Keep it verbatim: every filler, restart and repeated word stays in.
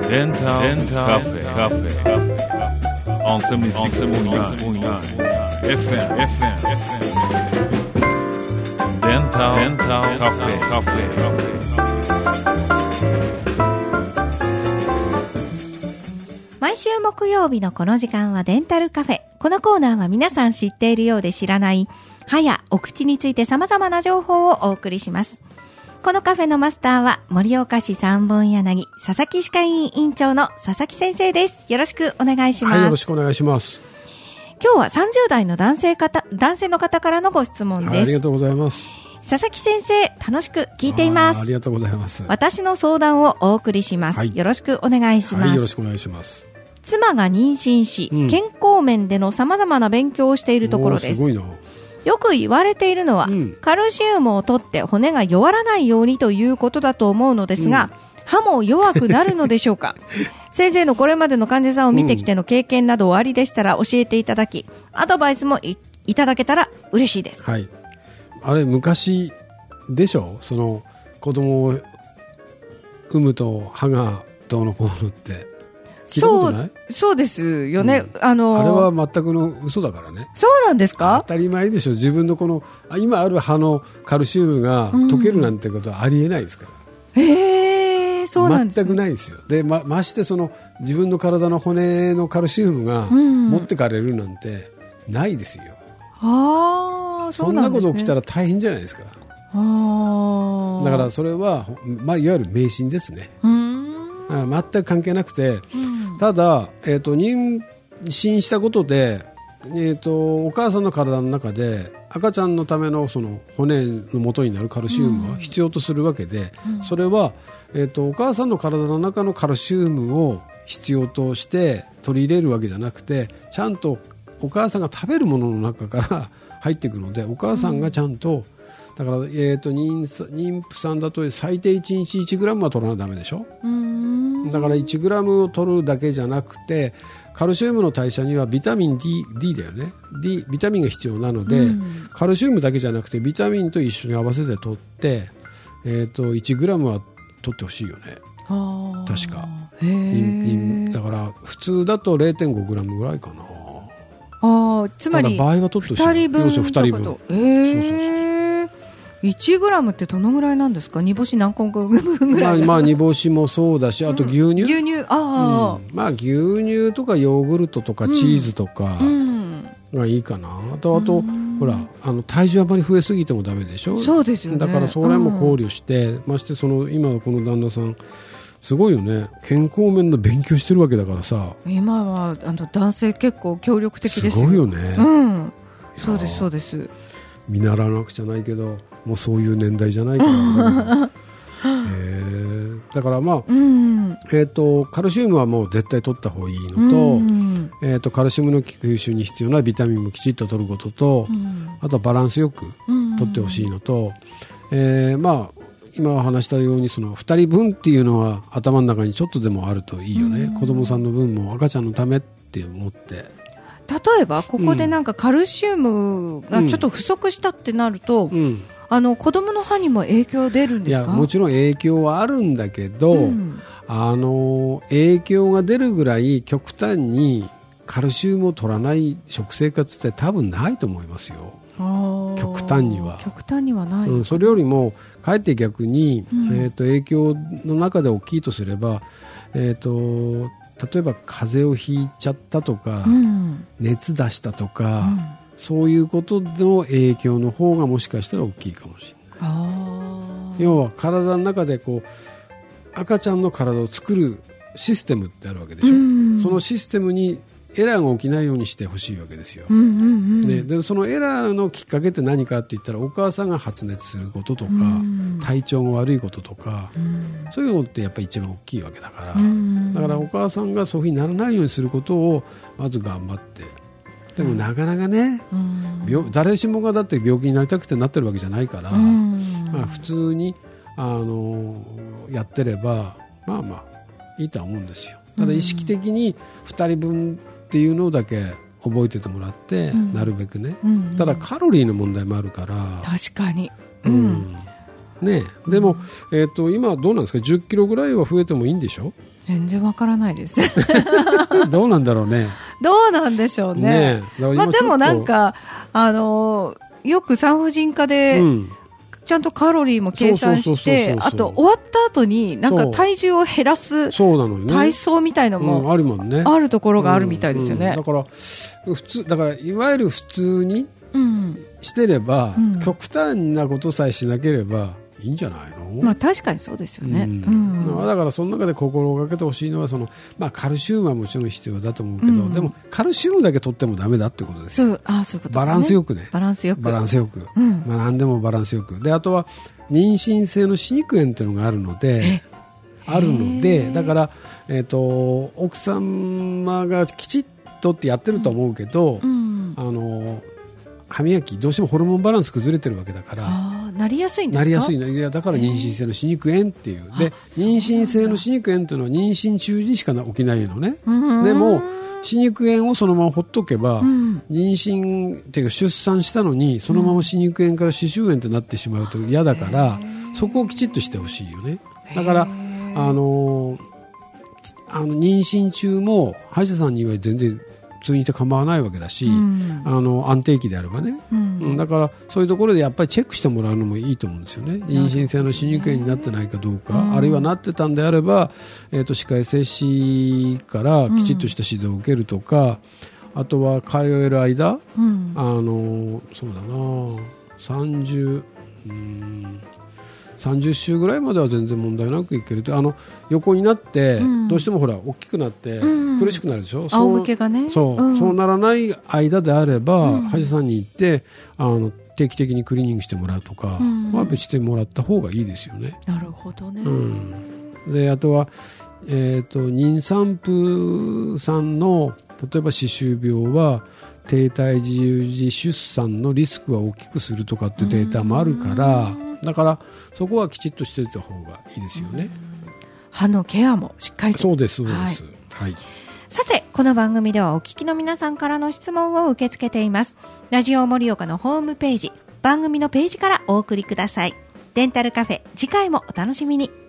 デンタルカフェカフェ on セブンティーシックスポイントナイン エフエム エフエム デンタルカフェカフェ。 毎週木曜日のこの時間はデンタルカフェ。このコーナーは皆さん知っているようで知らない歯やお口について様々な情報をお送りします。このカフェのマスターは盛岡市三本柳佐々木歯科医院院長の佐々木先生です。よろしくお願いします。 はい、よろしくお願いします。 今日はさんじゅう代の男性方、男性の方からのご質問です。はい、 ありがとうございます。 佐々木先生、楽しく聞いています。 あ, ありがとうございます。 私の相談をお送りします、はい、よろしくお願いします。 はい、よろしくお願いします。 妻が妊娠し、うん、健康面での様々な勉強をしているところです。 すごいな。 よく言われているのは、うん、カルシウムを取って骨が弱らないようにということだと思うのですが、うん、歯も弱くなるのでしょうか先生のこれまでの患者さんを見てきての経験などおありでしたら教えていただき、アドバイスも い, いただけたら嬉しいです。 はい、あれ昔でしょ、その子供を産むと歯がどうのこうのって聞いたことない？ そう、そうですよね、うん、あのー、 あれは全くの嘘だからね。 そうなんですか？ 当たり前でしょ。自分のこの今ある歯のカルシウムが溶けるなんてことはありえないですから、 うん、へー、そうなんですね。 全くないですよ。で ま, ましてその自分の体の骨のカルシウムが持ってかれるなんてないですよ、うん、あ、そうなんですね。そんなこと起きたら大変じゃないですか。あ、だからそれは、まあ、いわゆる迷信ですね。うん、全く関係なくて、うん、ただ、えーと、妊娠したことで、えーと、お母さんの体の中で赤ちゃんのためのその骨の元になるカルシウムは必要とするわけで、うん、それは、えーと、お母さんの体の中のカルシウムを必要として取り入れるわけじゃなくて、ちゃんとお母さんが食べるものの中から入っていくので、お母さんがちゃんと、うん、だから、えーと、妊, 妊婦さんだと最低いちにちいちグラムは取らないとダメでしょ。うーん、だからいちグラムを取るだけじゃなくて、カルシウムの代謝にはビタミン D, D だよね、D、ビタミンが必要なので、うん、カルシウムだけじゃなくてビタミンと一緒に合わせて取って、えーと、いちグラムは取ってほしいよね。あ、確かへだから普通だと れいてんごグラムぐらいかな。あ、つまり場合は取ってほしい。ふたりぶんとかと、 そうそうそう、いちグラムってどのぐらいなんですか？煮干し何個分ぐらい、 まあ、まあ煮干しもそうだし、あと牛乳、うん、 牛乳、あ、 うん、まあ、牛乳とかヨーグルトとかチーズとかがいいかな、うん、あとあと、うん、ほらあの体重あまり増えすぎてもダメでしょ。 そうですよね。 だからそれも考慮して、うん、ましてその今のこの旦那さんすごいよね。健康面の勉強してるわけだからさ。 今はあの男性結構協力的ですよ。 すごいよね、 うん、そうですそうです。 見習わなくちゃないけどもうそういう年代じゃないから、ねえー、だからまあ、うん、えーと、カルシウムはもう絶対取った方がいいのと、うんえーと、カルシウムの吸収に必要なビタミンもきちっと取ることと、うん、あとはバランスよく取ってほしいのと、うんえー、まあ今話したようにそのふたりぶんっていうのは頭の中にちょっとでもあるといいよね、うん、子供さんの分も赤ちゃんのためって思って。 例えばここでなんかカルシウムがちょっと不足したってなると、うんうん、あの子供の歯にも影響出るんですか？ いやもちろん影響はあるんだけど、うん、あの影響が出るぐらい極端にカルシウムを取らない食生活って多分ないと思いますよ。極端には極端にはない、 うん、それよりもかえって逆に、うんえー、と影響の中で大きいとすれば、えー、と例えば風邪をひいちゃったとか、うん、熱出したとか、うん、そういうことの影響の方がもしかしたら大きいかもしれない。あ、要は体の中でこう赤ちゃんの体を作るシステムってあるわけでしょ、うん、そのシステムにエラーが起きないようにしてほしいわけですよ、うんうんうん、で, でそのエラーのきっかけって何かって言ったらお母さんが発熱することとか、うん、体調が悪いこととか、うん、そういうのってやっぱり一番大きいわけだから、うん、だからお母さんがそういうふうにならないようにすることをまず頑張って、でもなかなかね、うん、病誰しもがだって病気になりたくてなってるわけじゃないから、うんまあ、普通にあのやってればまあまあいいとは思うんですよ。ただ意識的にふたりぶんっていうのだけ覚えててもらって、うん、なるべくね、うんうん、ただカロリーの問題もあるから。 確かに、 うんね、でも、えーと、今どうなんですか？じゅっキロぐらいは増えてもいいんでしょ？ 全然わからないですどうなんだろうね。 どうなんでしょうね。 ね、 まあ、でもなんか、あのー、よく産婦人科で、うん、ちゃんとカロリーも計算して、あと終わった後になんか体重を減らす体操みたいのもあるところがあるみたいですよね。 だから普通、だからいわゆる普通にしてれば、うん、極端なことさえしなければいいんじゃないの？ まあ確かにそうですよね。うんうん、だからその中で心がけてほしいのはその、まあ、カルシウムはもちろん必要だと思うけど、うん、でもカルシウムだけ取ってもダメだってことですよ。 そう、あ、そういうことね。 バランスよくね。 バランスよく。 バランスよく。うん、まあ、何でもバランスよく。で、あとは妊娠性の歯肉炎っていうのがあるので、あるので、だから、えーと、奥様がきちっとってやってると思うけど、うんうん、あの歯磨きどうしてもホルモンバランス崩れてるわけだから、 あ、なりやすいんですか？ なりやすいの。いや、だから妊娠性の歯肉炎っていう。で、妊娠性の歯肉炎っていうのは妊娠中にしか起きないのね。でも歯肉炎をそのままほっとけば、うん、妊娠っていうか出産したのにそのまま歯肉炎から歯周炎ってなってしまうと嫌だから、そこをきちっとしてほしいよね。だからあのあの妊娠中も歯医者さんには全然普通にいて構わないわけだし、うん、あの安定期であればね、うん、だからそういうところでやっぱりチェックしてもらうのもいいと思うんですよね。妊娠性の歯肉炎になってないかどうか、うん、あるいはなってたんであれば、えーと、歯科衛生士からきちっとした指導を受けるとか、うん、あとは通える間、うん、あのそうだなさんじゅう、うん、さんじゅっ週ぐらいまでは全然問題なくいけると。あの横になって、うん、どうしてもほら大きくなって苦しくなるでしょ、うん、 仰向けがね。 そう、うん、そうならない間であれば、うん、歯医者さんに行ってあの定期的にクリーニングしてもらうとか、うん、まあ、してもらった方がいいですよね。 なるほどね、 うん、であとは、えーと、妊産婦さんの例えば歯周病は低体重時出産のリスクは大きくするとかっていうデータもあるから、だからそこはきちっとしておいた方がいいですよね。 歯のケアもしっかりと。 そうですそうです、はい、 さてこの番組ではお聞きの皆さんからの質問を受け付けています。ラジオ盛岡のホームページ、番組のページからお送りください。デンタルカフェ、次回もお楽しみに。